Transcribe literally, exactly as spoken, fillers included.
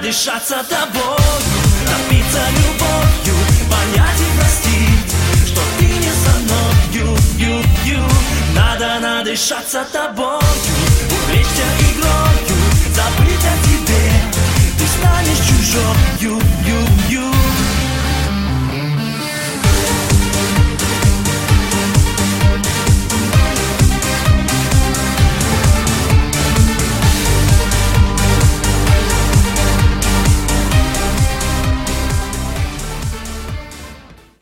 надышаться тобой, напиться любовью, понять и простить, что ты не со мною, ю, ю. Надо надышаться тобою, увлечься игрою, забыть о тебе, ты станешь чужою.